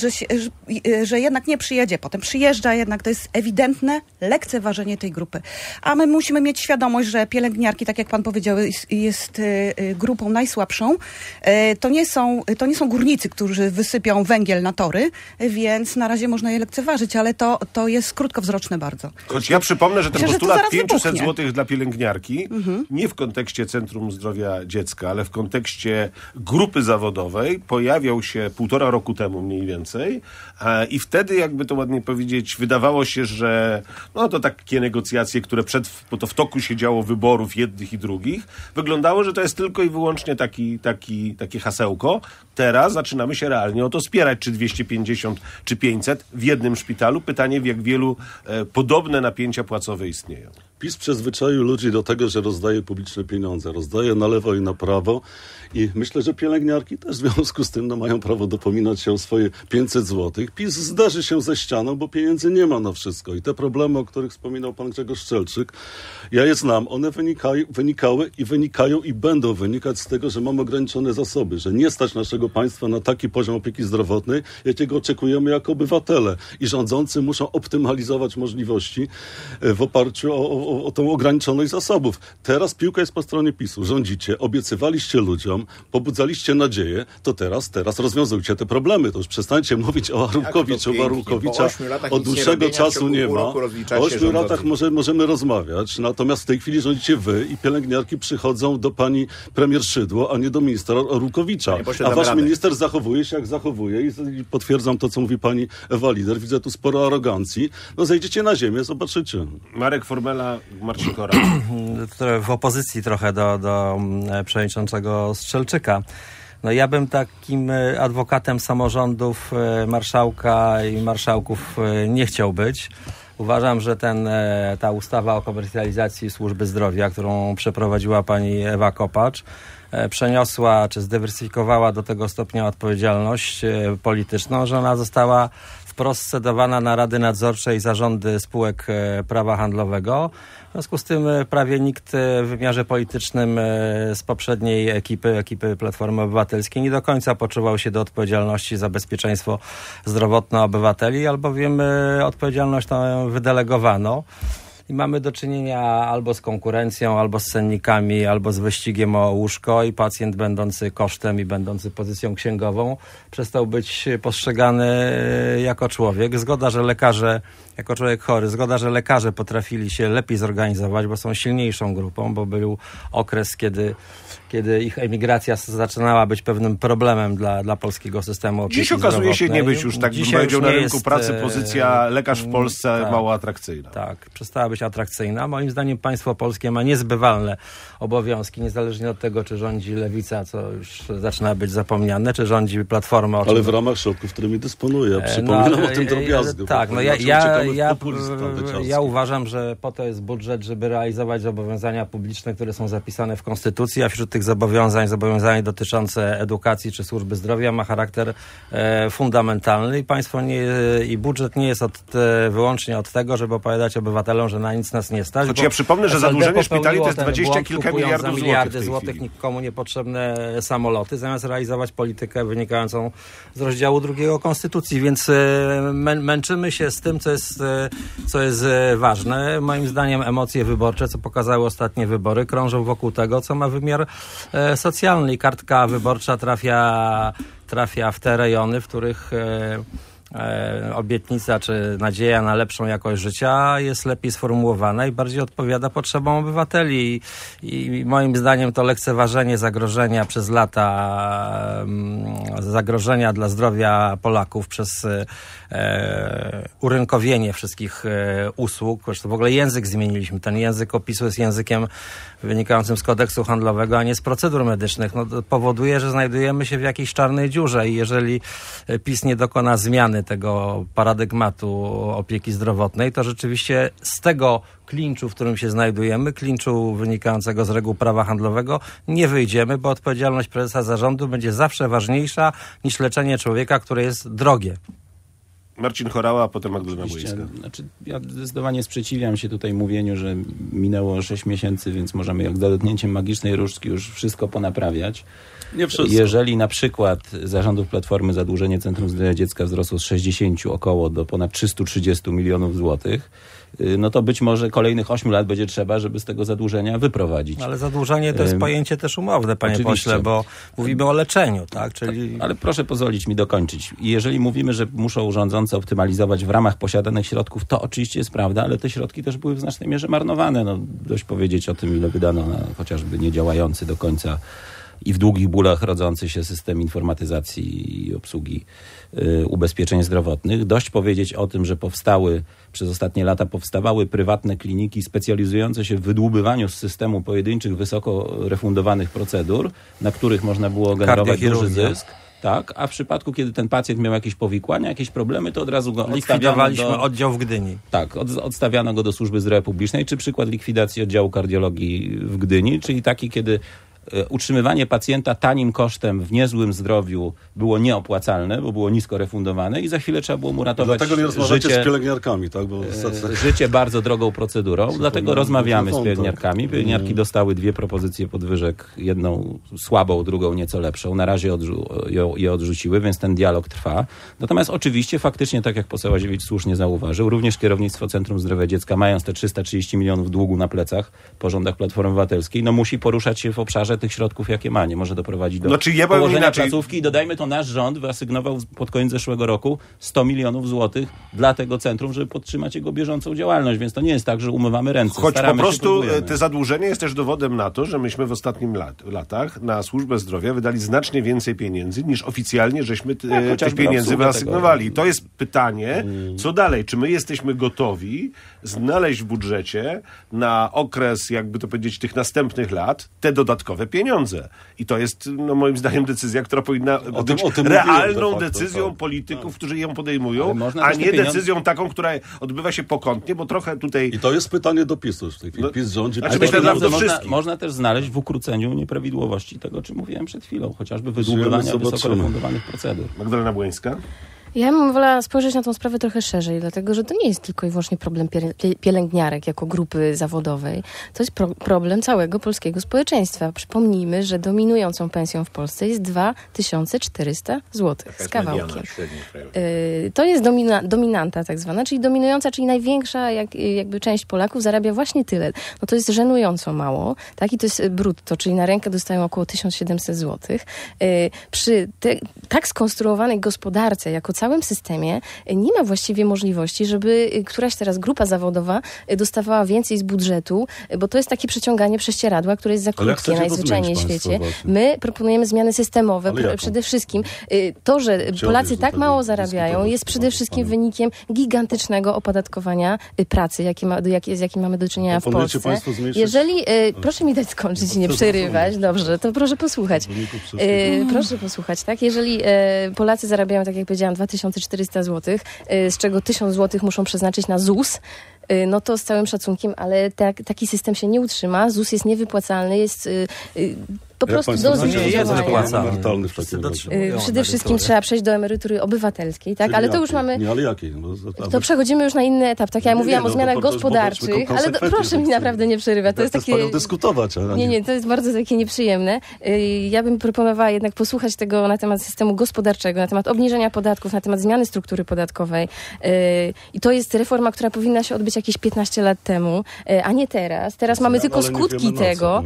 S8: że jednak nie przyjedzie, potem przyjeżdża, jednak to jest ewidentne lekceważenie tej grupy. A my musimy mieć świadomość, że pielęgniarki, tak jak pan powiedział, jest grupą najsłabszą. To nie są górnicy, którzy wysypią węgiel na tory, więc na razie można je lekceważyć, ale to jest krótkowzroczne bardzo.
S2: Choć ja przypomnę, że ten postulat 500 zł dla pielęgniarki, nie w kontekście Centrum Zdrowia Dziecka, ale w kontekście grupy zawodowej, pojawiał się 1,5 roku temu mniej więcej i wtedy, jakby to ładnie powiedzieć, wydawało się, że no to takie negocjacje, które bo to w toku się działo wyborów jednych i drugich, wyglądało, że to jest tylko i wyłącznie takie hasełko. Teraz zaczynamy się realnie o to spierać, czy 250, czy 500 w jednym szpitalu. Pytanie, w jak wielu podobne napięcia płacowe istnieją.
S5: PiS przyzwyczaił ludzi do tego, że że rozdaje publiczne pieniądze. Rozdaje na lewo i na prawo. I myślę, że pielęgniarki też w związku z tym mają prawo dopominać się o swoje 500 zł. PiS zderzy się ze ścianą, bo pieniędzy nie ma na wszystko. I te problemy, o których wspominał pan Grzegorz Strzelczyk, ja je znam. One wynikały i wynikają i będą wynikać z tego, że mamy ograniczone zasoby, że nie stać naszego państwa na taki poziom opieki zdrowotnej, jakiego oczekujemy jako obywatele. I rządzący muszą optymalizować możliwości w oparciu o tą ograniczoność zasobów. Teraz piłka jest po stronie PiS-u. Rządzicie, obiecywaliście ludziom, pobudzaliście nadzieję, to teraz rozwiązujcie te problemy. To już przestańcie mówić o Arłukowiczu, bo Arłukowicza od dłuższego czasu nie ma. O 8 latach możemy rozmawiać, natomiast w tej chwili rządzicie wy i pielęgniarki przychodzą do pani premier Szydło, a nie do ministra Arłukowicza. A wasz minister zachowuje się jak zachowuje i potwierdzam to, co mówi pani Ewa Lider. Widzę tu sporo arogancji. No zejdziecie na ziemię, zobaczycie.
S2: Marek Formela, Marcin Horała.
S6: W opozycji trochę do przewodniczącego Strzelczyka. No ja bym takim adwokatem samorządów, marszałka i marszałków nie chciał być. Uważam, że ta ustawa o komercjalizacji służby zdrowia, którą przeprowadziła pani Ewa Kopacz, przeniosła czy zdywersyfikowała do tego stopnia odpowiedzialność polityczną, że ona została wprost scedowana na rady nadzorcze i zarządy spółek prawa handlowego. W związku z tym prawie nikt w wymiarze politycznym z poprzedniej ekipy Platformy Obywatelskiej nie do końca poczuwał się do odpowiedzialności za bezpieczeństwo zdrowotne obywateli, albowiem odpowiedzialność tę wydelegowano. I mamy do czynienia albo z konkurencją, albo z cennikami, albo z wyścigiem o łóżko i pacjent będący kosztem i będący pozycją księgową przestał być postrzegany jako człowiek. Zgoda, że lekarze, jako człowiek chory, zgoda, że lekarze potrafili się lepiej zorganizować, bo są silniejszą grupą, bo był okres, kiedy ich emigracja zaczynała być pewnym problemem dla polskiego systemu opieki
S2: Dziś okazuje
S6: zdrowotnej.
S2: się nie być już, tak bym powiedział, na rynku pracy pozycja lekarz w Polsce mało atrakcyjna.
S6: Tak, przestała być atrakcyjna. Moim zdaniem państwo polskie ma niezbywalne obowiązki, niezależnie od tego, czy rządzi lewica, co już zaczyna być zapomniane, czy rządzi Platforma.
S5: Ale w ramach środków, którymi dysponuje. Przypominam o tym drobiazgu.
S6: Tak, ja uważam, że po to jest budżet, żeby realizować zobowiązania publiczne, które są zapisane w Konstytucji, a wśród tych zobowiązania dotyczące edukacji czy służby zdrowia ma charakter fundamentalny i państwo i budżet nie jest wyłącznie od tego, żeby opowiadać obywatelom, że na nic nas nie stać.
S2: Choć ja przypomnę, że zadłużenie szpitali to jest 20 kilka miliardów
S6: złotych nikomu niepotrzebne samoloty, zamiast realizować politykę wynikającą z rozdziału 2 Konstytucji, więc męczymy się z tym, co jest ważne. Moim zdaniem emocje wyborcze, co pokazały ostatnie wybory, krążą wokół tego, co ma wymiar socjalny. Kartka wyborcza trafia w te rejony, w których obietnica czy nadzieja na lepszą jakość życia jest lepiej sformułowana i bardziej odpowiada potrzebom obywateli. I moim zdaniem to lekceważenie zagrożenia przez lata, zagrożenia dla zdrowia Polaków przez urynkowienie wszystkich usług. Zresztą w ogóle język zmieniliśmy. Ten język opisu jest językiem wynikającym z kodeksu handlowego, a nie z procedur medycznych. No, to powoduje, że znajdujemy się w jakiejś czarnej dziurze i jeżeli PiS nie dokona zmiany tego paradygmatu opieki zdrowotnej, to rzeczywiście z tego klinczu, w którym się znajdujemy, klinczu wynikającego z reguł prawa handlowego, nie wyjdziemy, bo odpowiedzialność prezesa zarządu będzie zawsze ważniejsza niż leczenie człowieka, które jest drogie.
S2: Marcin Horała, a potem Magdalena Błyńska.
S4: Znaczy, ja zdecydowanie sprzeciwiam się tutaj mówieniu, że minęło 6 miesięcy, więc możemy jak z dotknięciem magicznej różdżki już wszystko ponaprawiać.
S5: Nie wszystko.
S4: Jeżeli na przykład zarządów Platformy zadłużenie Centrum Zdrowia Dziecka wzrosło z 60 około do ponad 330 milionów złotych, no to być może kolejnych 8 lat będzie trzeba, żeby z tego zadłużenia wyprowadzić.
S6: Ale zadłużenie to jest pojęcie też umowne, panie pośle, bo mówimy o leczeniu, tak? Czyli...
S4: Ale proszę pozwolić mi dokończyć. I jeżeli mówimy, że muszą rządzący optymalizować w ramach posiadanych środków, to oczywiście jest prawda, ale te środki też były w znacznej mierze marnowane. No, dość powiedzieć o tym, ile wydano na chociażby niedziałający do końca i w długich bólach rodzący się system informatyzacji i obsługi ubezpieczeń zdrowotnych. Dość powiedzieć o tym, że przez ostatnie lata powstawały prywatne kliniki specjalizujące się w wydłubywaniu z systemu pojedynczych, wysoko refundowanych procedur, na których można było generować duży zysk. Tak, a w przypadku, kiedy ten pacjent miał jakieś powikłania, jakieś problemy, to od razu go
S6: likwidowaliśmy oddział w Gdyni.
S4: Tak, odstawiano go do służby zdrowia publicznej, czy przykład likwidacji oddziału kardiologii w Gdyni, czyli taki, kiedy utrzymywanie pacjenta tanim kosztem w niezłym zdrowiu było nieopłacalne, bo było nisko refundowane i za chwilę trzeba było mu ratować
S5: dlatego nie rozmawiacie z pielęgniarkami, tak? Bo
S4: życie bardzo drogą procedurą, dlatego rozmawiamy z pielęgniarkami. Pielęgniarki dostały 2 propozycje podwyżek, jedną słabą, drugą nieco lepszą. Na razie je odrzuciły, więc ten dialog trwa. Natomiast oczywiście, faktycznie, tak jak poseł Łaziewicz słusznie zauważył, również kierownictwo Centrum Zdrowia Dziecka, mając te 330 milionów długu na plecach po rządach Platformy Obywatelskiej, musi poruszać się w obszarze tych środków, jakie ma. Nie może doprowadzić do położenia placówki. I dodajmy, to nasz rząd wyasygnował pod koniec zeszłego roku 100 milionów złotych dla tego centrum, żeby podtrzymać jego bieżącą działalność. Więc to nie jest tak, że umywamy ręce.
S2: Choć po prostu te zadłużenie jest też dowodem na to, że myśmy w ostatnich latach na służbę zdrowia wydali znacznie więcej pieniędzy, niż oficjalnie żeśmy tych pieniędzy wyasygnowali. I to jest pytanie, co dalej? Czy my jesteśmy gotowi znaleźć w budżecie na okres, jakby to powiedzieć, tych następnych lat te dodatkowe pieniądze? I to jest, moim zdaniem, decyzja, która powinna być realną decyzją polityków, którzy ją podejmują, a nie decyzją taką, która odbywa się pokątnie, bo trochę tutaj...
S5: I to jest pytanie do PiS-u już w tej chwili. PiS rządzi.
S4: Można też znaleźć w ukróceniu nieprawidłowości tego, o czym mówiłem przed chwilą, chociażby wydłubywania wysoko refundowanych procedur.
S2: Magdalena Błońska?
S7: Ja bym wolała spojrzeć na tą sprawę trochę szerzej, dlatego że to nie jest tylko i wyłącznie problem pielęgniarek jako grupy zawodowej. To jest problem całego polskiego społeczeństwa. Przypomnijmy, że dominującą pensją w Polsce jest 2400 zł z kawałkiem. To jest dominanta tak zwana, czyli dominująca, czyli największa jakby część Polaków zarabia właśnie tyle. No to jest żenująco mało, tak? I to jest brutto, czyli na rękę dostają około 1700 zł. Przy tak skonstruowanej gospodarce, jako całym systemie, nie ma właściwie możliwości, żeby któraś teraz grupa zawodowa dostawała więcej z budżetu, bo to jest takie przeciąganie prześcieradła, które jest za krótkie najzwyczajniej w świecie. My proponujemy zmiany systemowe. Przede wszystkim to, że Polacy tak mało zarabiają, jest przede wszystkim wynikiem gigantycznego opodatkowania pracy, z jakim mamy do czynienia w Polsce. Jeżeli, proszę mi dać skończyć i nie przerywać, dobrze, to proszę posłuchać. Proszę posłuchać, tak? Jeżeli Polacy zarabiają, tak jak powiedziałam, 2400 zł, z czego 1000 zł muszą przeznaczyć na ZUS, no to z całym szacunkiem, ale taki system się nie utrzyma. ZUS jest niewypłacalny, jest po prostu do zlikwidowania. Przede wszystkim trzeba przejść do emerytury obywatelskiej, tak? Ale to już mamy...
S5: Nie, ale jakiej?
S7: To przechodzimy już na inny etap. Tak, ja mówiłam o zmianach gospodarczych, ale proszę mi naprawdę nie przerywać. To jest takie...
S5: dyskutować.
S7: Nie, to jest bardzo takie nieprzyjemne. Ja bym proponowała jednak posłuchać tego na temat systemu gospodarczego, na temat obniżenia podatków, na temat zmiany struktury podatkowej. I to jest reforma, która powinna się odbyć jakieś 15 lat temu, a nie teraz. Teraz mamy tylko skutki tego.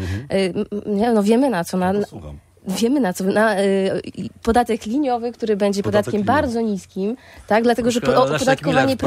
S7: Wiemy na co. Wiemy na co. Na podatek liniowy, który będzie podatkiem bardzo niskim, tak? Dlatego, że opodatkowanie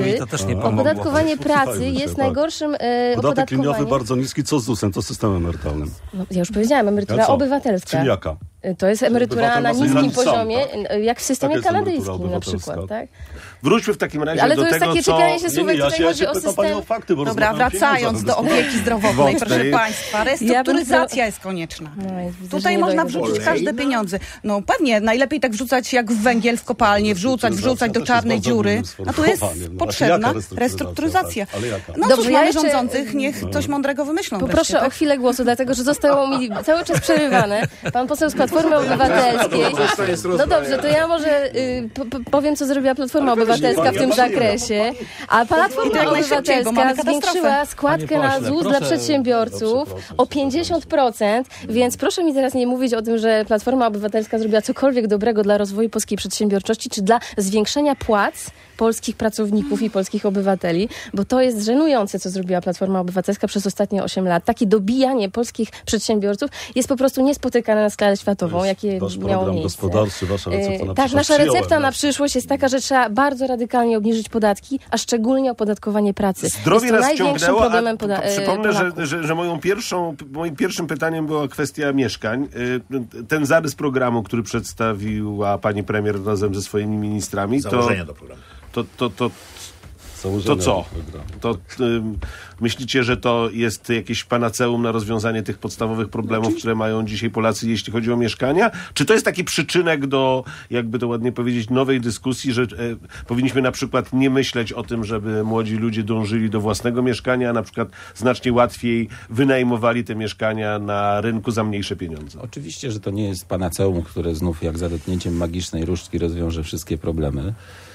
S7: pracy jest najgorszym opodatkowaniem.
S5: Podatek liniowy bardzo niski, co z ZUS-em, to systemem emerytalnym.
S7: No, ja już powiedziałam, emerytura obywatelska.
S5: Czyli jaka?
S7: To jest emerytura na niskim poziomie, jak w systemie kanadyjskim na przykład, tak?
S2: Wróćmy w takim razie
S7: ale
S2: do tego, co...
S7: Ale to jest takie czekanie się słówek, tutaj chodzi o system...
S8: Dobra, wracając do opieki zdrowotnej, proszę Państwa, restrukturyzacja jest konieczna. Tutaj można wrzucić każde pieniądze. No pewnie, najlepiej tak wrzucać jak w węgiel w kopalnię, wrzucać do czarnej dziury. A tu jest potrzebna restrukturyzacja. No cóż, mamy rządzących, niech coś mądrego wymyślą.
S7: Poproszę o chwilę głosu, dlatego że zostało mi cały czas przerywane. Pan poseł z Platformy Obywatelskiej. No dobrze, to ja może powiem, co zrobiła Platforma Obywatelska w tym zakresie. A Platforma Obywatelska zwiększyła składkę na ZUS dla przedsiębiorców o 50%, więc proszę mi teraz nie mówić o tym, że Platforma Obywatelska zrobiła cokolwiek dobrego dla rozwoju polskiej przedsiębiorczości, czy dla zwiększenia płac polskich pracowników i polskich obywateli, bo to jest żenujące, co zrobiła Platforma Obywatelska przez ostatnie 8 lat. Takie dobijanie polskich przedsiębiorców jest po prostu niespotykane na skalę światową, jakie miało miejsce. Tak, nasza recepta na przyszłość jest taka, że trzeba bardzo radykalnie obniżyć podatki, a szczególnie opodatkowanie pracy.
S2: Zdrowie nas ciągnęło, przypomnę, że moim pierwszym pytaniem była kwestia mieszkań. Ten zarys programu, który przedstawiła pani premier razem ze swoimi ministrami,
S3: założenia do programu.
S2: To co? To myślicie, że to jest jakieś panaceum na rozwiązanie tych podstawowych problemów, które mają dzisiaj Polacy, jeśli chodzi o mieszkania? Czy to jest taki przyczynek do, jakby to ładnie powiedzieć, nowej dyskusji, że powinniśmy na przykład nie myśleć o tym, żeby młodzi ludzie dążyli do własnego mieszkania, a na przykład znacznie łatwiej wynajmowali te mieszkania na rynku za mniejsze pieniądze?
S4: Oczywiście, że to nie jest panaceum, które znów jak za dotknięciem magicznej różdżki rozwiąże wszystkie problemy,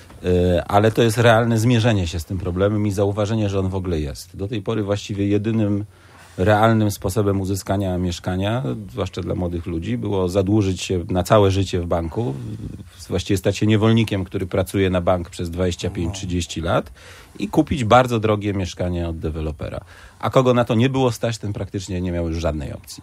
S4: ale to jest realne zmierzenie się z tym problemem i zauważenie, że on w ogóle jest. Do tej pory właściwie jedynym realnym sposobem uzyskania mieszkania, zwłaszcza dla młodych ludzi, było zadłużyć się na całe życie w banku, właściwie stać się niewolnikiem, który pracuje na bank przez 25-30 lat i kupić bardzo drogie mieszkanie od dewelopera. A kogo na to nie było stać, ten praktycznie nie miał już żadnej opcji.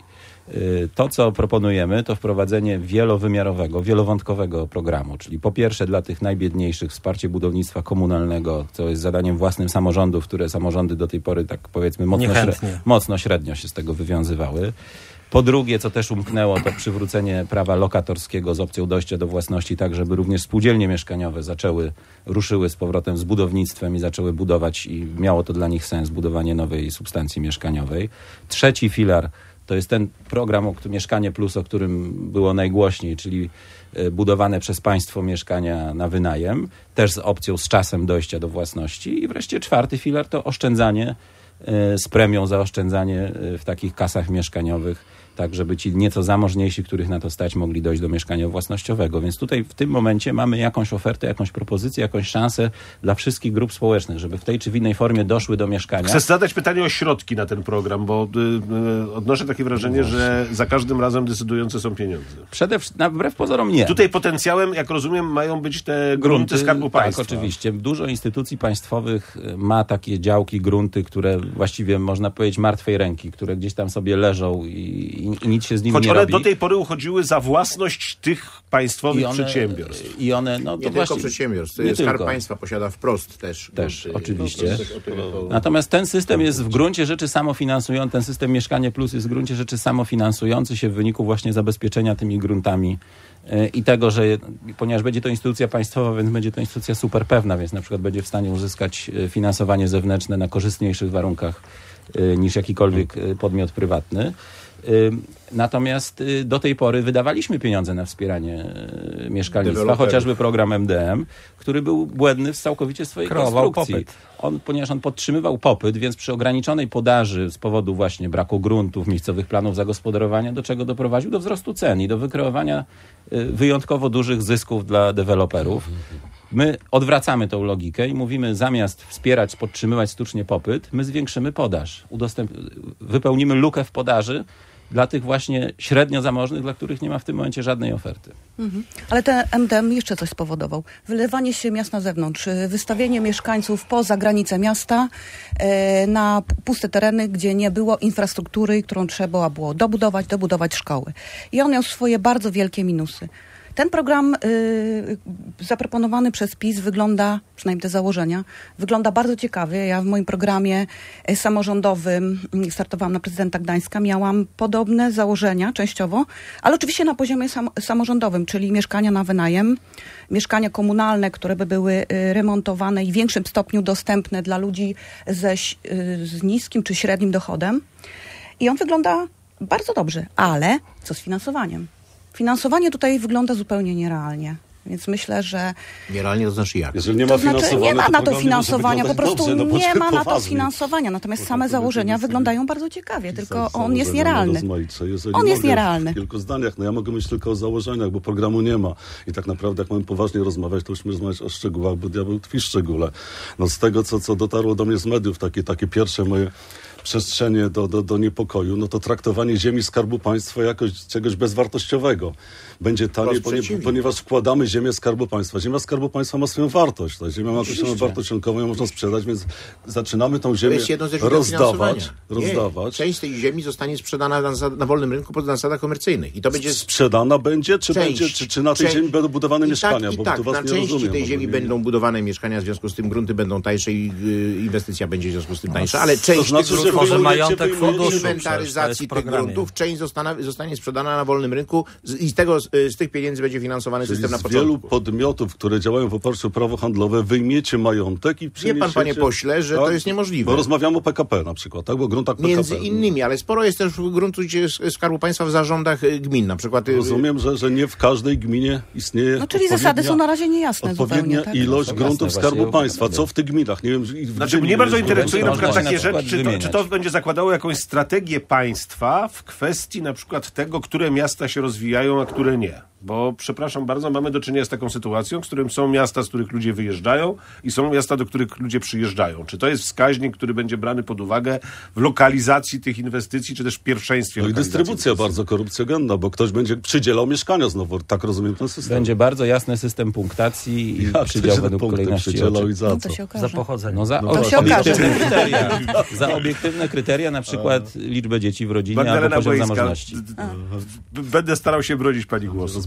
S4: To, co proponujemy, to wprowadzenie wielowymiarowego, wielowątkowego programu, czyli po pierwsze dla tych najbiedniejszych wsparcie budownictwa komunalnego, co jest zadaniem własnym samorządów, które samorządy do tej pory, tak powiedzmy, mocno średnio się z tego wywiązywały. Po drugie, co też umknęło, to przywrócenie prawa lokatorskiego z opcją dojścia do własności, tak żeby również spółdzielnie mieszkaniowe ruszyły z powrotem z budownictwem i zaczęły budować i miało to dla nich sens, budowanie nowej substancji mieszkaniowej. Trzeci filar to jest ten program Mieszkanie Plus, o którym było najgłośniej, czyli budowane przez państwo mieszkania na wynajem, też z opcją z czasem dojścia do własności. I wreszcie czwarty filar to oszczędzanie z premią za oszczędzanie w takich kasach mieszkaniowych, tak żeby ci nieco zamożniejsi, których na to stać, mogli dojść do mieszkania własnościowego. Więc tutaj w tym momencie mamy jakąś ofertę, jakąś propozycję, jakąś szansę dla wszystkich grup społecznych, żeby w tej czy w innej formie doszły do mieszkania.
S2: Chcę zadać pytanie o środki na ten program, bo odnoszę takie wrażenie, że za każdym razem decydujące są pieniądze.
S4: Wbrew pozorom nie.
S2: Tutaj potencjałem, jak rozumiem, mają być te grunty Skarbu Państwa.
S4: Tak, oczywiście. Dużo instytucji państwowych ma takie działki, grunty, które właściwie można powiedzieć martwej ręki, które gdzieś tam sobie leżą i nic się z nimi nie robi.
S2: Choć one do tej pory uchodziły za własność tych państwowych przedsiębiorstw.
S4: I one, no,
S3: nie tylko przedsiębiorstw. Skarb Państwa posiada wprost też.
S4: Oczywiście. Natomiast ten system jest w gruncie rzeczy samofinansujący, ten system Mieszkanie Plus jest w gruncie rzeczy samofinansujący się w wyniku właśnie zabezpieczenia tymi gruntami i tego, że ponieważ będzie to instytucja państwowa, więc będzie to instytucja super pewna, więc na przykład będzie w stanie uzyskać finansowanie zewnętrzne na korzystniejszych warunkach niż jakikolwiek podmiot prywatny. Natomiast do tej pory wydawaliśmy pieniądze na wspieranie mieszkalnictwa, chociażby program MDM, który był błędny w całkowicie swojej konstrukcji. Ponieważ on podtrzymywał popyt, więc przy ograniczonej podaży z powodu właśnie braku gruntów, miejscowych planów zagospodarowania, do czego doprowadził? Do wzrostu cen i do wykreowania wyjątkowo dużych zysków dla deweloperów. My odwracamy tą logikę i mówimy, zamiast wspierać, podtrzymywać sztucznie popyt, my zwiększymy podaż. Wypełnimy lukę w podaży dla tych właśnie średnio zamożnych, dla których nie ma w tym momencie żadnej oferty.
S8: Ale ten MDM jeszcze coś spowodował. Wylewanie się miast na zewnątrz, wystawienie mieszkańców poza granice miasta na puste tereny, gdzie nie było infrastruktury, którą trzeba było dobudować szkoły. I on miał swoje bardzo wielkie minusy. Ten program zaproponowany przez PiS wygląda, przynajmniej te założenia, wygląda bardzo ciekawie. Ja w moim programie samorządowym, startowałam na prezydenta Gdańska, miałam podobne założenia częściowo, ale oczywiście na poziomie samorządowym, czyli mieszkania na wynajem, mieszkania komunalne, które by były remontowane i w większym stopniu dostępne dla ludzi z niskim czy średnim dochodem. I on wygląda bardzo dobrze, ale co z finansowaniem? Finansowanie tutaj wygląda zupełnie nierealnie. Więc myślę, że...
S3: Nierealnie to znaczy jak?
S5: Jeżeli nie ma finansowania,
S8: nie ma na to finansowania,
S5: po
S8: prostu nie ma na to finansowania. Natomiast same założenia wyglądają bardzo ciekawie, tylko on jest nierealny. On jest nierealny.
S5: W kilku zdaniach, ja mogę myśleć tylko o założeniach, bo programu nie ma. I tak naprawdę, jak mamy poważnie rozmawiać, to musimy rozmawiać o szczegółach, bo diabeł tkwi w szczególe. Z tego, co dotarło do mnie z mediów, takie pierwsze moje przestrzenie do niepokoju, to traktowanie ziemi Skarbu Państwa jako czegoś bezwartościowego. Będzie taniej, ponieważ wkładamy ziemię Skarbu Państwa. Ziemia Skarbu Państwa ma swoją wartość. Ta ziemia ma określoną wartość rynkową, ją można sprzedać, więc zaczynamy tą ziemię rozdawać.
S3: Część tej ziemi zostanie sprzedana na wolnym rynku pod zasadach komercyjnych. I to będzie...
S5: Sprzedana będzie, czy na tej ziemi będą budowane mieszkania?
S3: Bo tu was na części rozumiem, tej ziemi będą budowane mieszkania, w związku z tym grunty będą tańsze i inwestycja będzie w związku z tym tańsza, ale część
S5: to znaczy, że
S6: tworzy majątek funduszu.
S3: Inwentaryzacji tych gruntów, część zostanie sprzedana na wolnym rynku i z tych pieniędzy będzie finansowany system na początku.
S5: Z wielu podmiotów, które działają w oparciu o prawo handlowe, wyjmiecie majątek i przeniesiecie...
S3: Wie pan, panie pośle, że to jest niemożliwe.
S5: Bo rozmawiamy o PKP na przykład, tak? O gruntach PKP.
S3: Między innymi, ale sporo jest też gruntów Skarbu Państwa w zarządach gmin, na przykład...
S5: Rozumiem, że nie w każdej gminie istnieje
S8: czyli zasady są na razie niejasne
S5: odpowiednia
S8: zupełnie,
S5: ilość gruntów Skarbu Państwa. Co w tych gminach? Nie wiem,
S2: mnie bardzo interesuje na przykład takie
S4: rzeczy,
S2: czy to będzie zakładało jakąś strategię państwa w kwestii na przykład tego, które miasta się rozwijają, a które nie. Bo, przepraszam bardzo, mamy do czynienia z taką sytuacją, w którym są miasta, z których ludzie wyjeżdżają i są miasta, do których ludzie przyjeżdżają. Czy to jest wskaźnik, który będzie brany pod uwagę w lokalizacji tych inwestycji, czy też w pierwszeństwie
S5: i
S2: lokalizacji?
S5: Dystrybucja bardzo korupcjogenna, bo ktoś będzie przydzielał mieszkania znowu. Tak rozumiem ten system.
S4: Będzie bardzo jasny system punktacji i przydział według kolejności.
S5: I za co?
S8: To się okaże.
S6: Za pochodzenie.
S4: No za obiektywne kryteria. Za obiektywne kryteria, na przykład liczbę dzieci w rodzinie
S2: Magdalena
S4: albo poziom
S2: Bońska.
S4: zamożności.
S2: Będę starał się bronić pani głosu.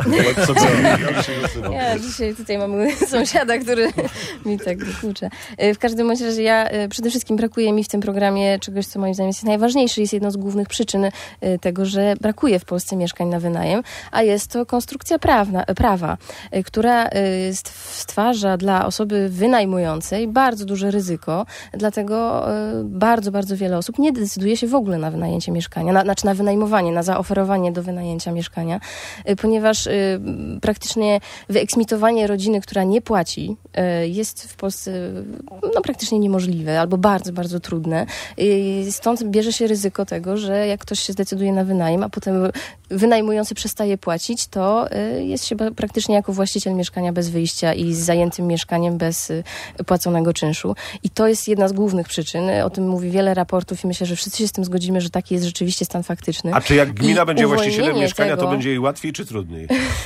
S7: Ja dzisiaj tutaj mamy sąsiada, który mi tak dokucza. W każdym bądź razie przede wszystkim brakuje mi w tym programie czegoś, co moim zdaniem jest najważniejsze. Jest jedną z głównych przyczyn tego, że brakuje w Polsce mieszkań na wynajem, a jest to konstrukcja prawa, która stwarza dla osoby wynajmującej bardzo duże ryzyko. Dlatego bardzo, bardzo wiele osób nie decyduje się w ogóle na wynajęcie mieszkania, na wynajmowanie, na zaoferowanie do wynajęcia mieszkania, ponieważ praktycznie wyeksmitowanie rodziny, która nie płaci, jest w Polsce praktycznie niemożliwe albo bardzo, bardzo trudne. Stąd bierze się ryzyko tego, że jak ktoś się zdecyduje na wynajem, a potem wynajmujący przestaje płacić, to jest się praktycznie jako właściciel mieszkania bez wyjścia i z zajętym mieszkaniem bez płaconego czynszu. I to jest jedna z głównych przyczyn. O tym mówi wiele raportów i myślę, że wszyscy się z tym zgodzimy, że taki jest rzeczywiście stan faktyczny.
S2: A czy jak gmina będzie właścicielem mieszkania, to będzie jej łatwiej czy trudniej?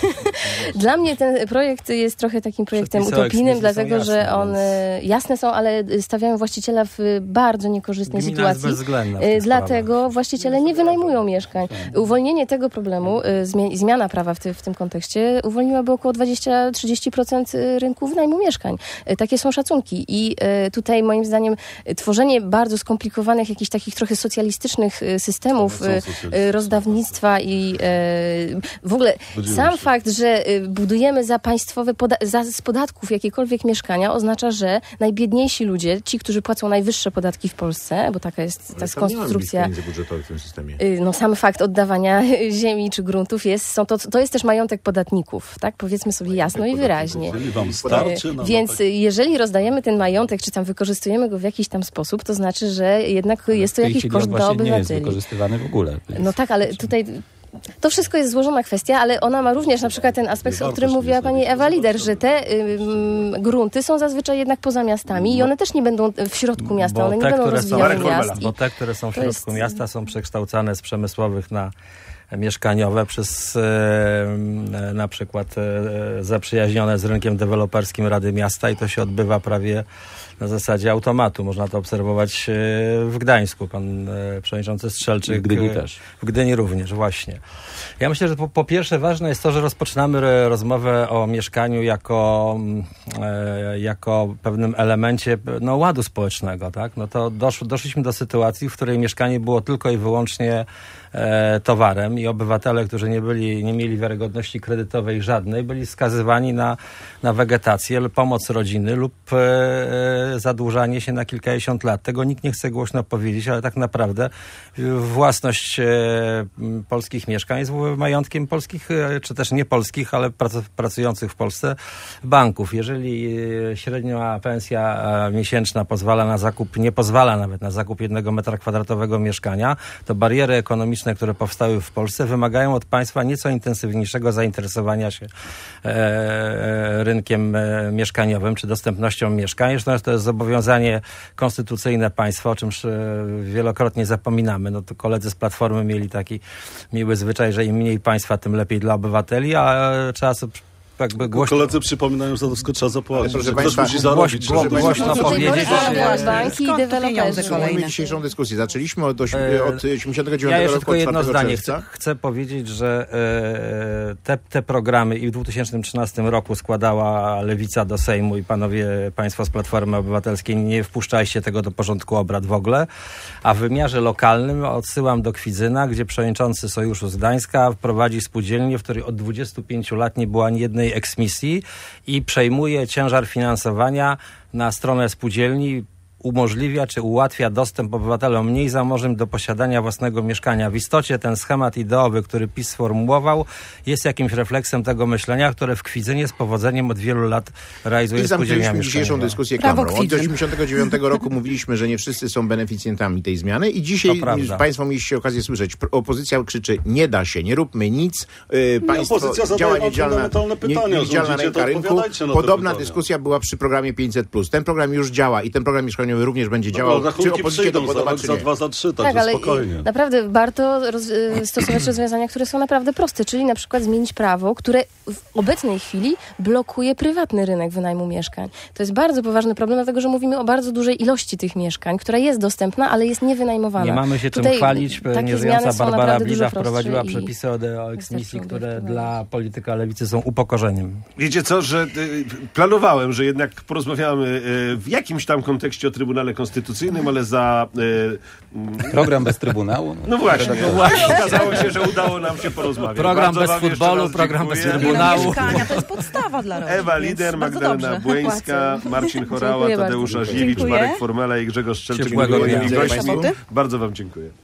S7: Dla mnie ten projekt jest trochę takim projektem utopijnym, dlatego że jasne są, ale stawiają właściciela w bardzo niekorzystnej sytuacji. Dlatego właściciele nie wynajmują mieszkań. Uwolnienie tego problemu, zmiana prawa w tym kontekście uwolniłaby około 20-30% rynku wynajmu mieszkań. Takie są szacunki. I tutaj moim zdaniem tworzenie bardzo skomplikowanych, jakichś takich trochę socjalistycznych systemów rozdawnictwa i w ogóle sam fakt, że budujemy za państwowe, z podatków jakiekolwiek mieszkania, oznacza, że najbiedniejsi ludzie, ci, którzy płacą najwyższe podatki w Polsce, bo taka jest ta konstrukcja.
S3: Budżetowych w tym systemie.
S7: Sam fakt oddawania ziemi czy gruntów to jest też majątek podatników, tak? Powiedzmy sobie jasno i wyraźnie. Więc jeżeli rozdajemy ten majątek, czy tam wykorzystujemy go w jakiś tam sposób, to znaczy, że jednak jest to jakiś koszt dla obywateli.
S4: Nie jest wykorzystywany w ogóle.
S7: No tak, ale tutaj to wszystko jest złożona kwestia, ale ona ma również na przykład ten aspekt, o którym mówiła pani Ewa Lider, że te grunty są zazwyczaj jednak poza miastami i one też nie będą w środku miasta, one nie będą rozwijały miast.
S6: Bo te, które są w środku miasta, są przekształcane z przemysłowych na mieszkaniowe przez na przykład zaprzyjaźnione z rynkiem deweloperskim Rady Miasta i to się odbywa prawie na zasadzie automatu. Można to obserwować w Gdańsku. Pan przewodniczący Strzelczyk.
S4: W Gdyni też.
S6: W Gdyni również, właśnie. Ja myślę, że po pierwsze ważne jest to, że rozpoczynamy rozmowę o mieszkaniu jako pewnym elemencie ładu społecznego. Tak? No to doszliśmy do sytuacji, w której mieszkanie było tylko i wyłącznie towarem i obywatele, którzy nie mieli wiarygodności kredytowej żadnej, byli skazywani na wegetację lub pomoc rodziny lub zadłużanie się na kilkadziesiąt lat. Tego nikt nie chce głośno powiedzieć, ale tak naprawdę własność polskich mieszkań jest majątkiem polskich, czy też nie polskich, ale pracujących w Polsce banków. Jeżeli średnia pensja miesięczna nie pozwala nawet na zakup 1 metra kwadratowego mieszkania, to bariery ekonomiczne, które powstały w Polsce, wymagają od państwa nieco intensywniejszego zainteresowania się rynkiem mieszkaniowym, czy dostępnością mieszkań. Zresztą to jest zobowiązanie konstytucyjne państwa, o czym wielokrotnie zapominamy. No to koledzy z Platformy mieli taki miły zwyczaj, że im mniej państwa, tym lepiej dla obywateli, a trzeba sobie jakby głośno...
S5: Koledzy przypominają, że to trzeba zapłacić.
S3: Proszę
S5: Ktoś
S3: państwa,
S5: musi zarobić.
S6: głośno powiedzieć, że...
S7: banki i deweloperzy.
S3: Mamy dzisiejszą dyskusję. Zaczęliśmy od 89
S6: Ja jeszcze
S3: roku,
S6: tylko
S3: od
S6: jedno
S3: 4
S6: zdanie.
S3: czerwca.
S6: Chcę powiedzieć, że te programy i w 2013 roku składała Lewica do Sejmu i państwo z Platformy Obywatelskiej, nie wpuszczaliście tego do porządku obrad w ogóle. A w wymiarze lokalnym odsyłam do Kwidzyna, gdzie przewodniczący Sojuszu z Gdańska prowadzi spółdzielnię, w której od 25 lat nie było ani jednej eksmisji i przejmuje ciężar finansowania na stronę spółdzielni, umożliwia czy ułatwia dostęp obywatelom mniej zamożnym do posiadania własnego mieszkania. W istocie ten schemat ideowy, który PiS sformułował, jest jakimś refleksem tego myślenia, które w Kwidzynie z powodzeniem od wielu lat realizuje spółdzielnia
S3: zamknęliśmy dzisiejszą
S6: mieszkaniowa.
S3: dyskusję klamrą. Od 89 roku mówiliśmy, że nie wszyscy są beneficjentami tej zmiany i dzisiaj państwo mieliście okazję słyszeć. Opozycja krzyczy, nie da się, nie róbmy nic. Państwo działa niedzielna ręka rynku. Podobna dyskusja była przy programie 500+. Ten program już działa i ten program mieszkaniowy również będzie działał.
S5: Czy opozycja to podoba, czy nie? Za 2, za 3,
S7: tak, ale
S5: spokojnie.
S7: Naprawdę warto stosować rozwiązania, które są naprawdę proste, czyli na przykład zmienić prawo, które w obecnej chwili blokuje prywatny rynek wynajmu mieszkań. To jest bardzo poważny problem, dlatego że mówimy o bardzo dużej ilości tych mieszkań, która jest dostępna, ale jest niewynajmowana.
S6: Nie mamy się czym chwalić. Nieżyjąca Barbara Bida wprowadziła przepisy o eksmisji, które dla polityka lewicy są upokorzeniem.
S2: Wiecie co, że planowałem, że jednak porozmawiamy w jakimś tam kontekście o Trybunale Konstytucyjnym, ale za...
S4: Program bez Trybunału?
S2: No właśnie. Okazało się, że udało nam się porozmawiać.
S6: Program bez futbolu, program bez Trybunału.
S8: Mieszkania, to jest podstawa dla rodzin.
S2: Ewa Lider, Magdalena Błyńska, Marcin Horała, Tadeusz Aziewicz, Marek Formela i Grzegorz Szczelczyk. Bardzo wam dziękuję.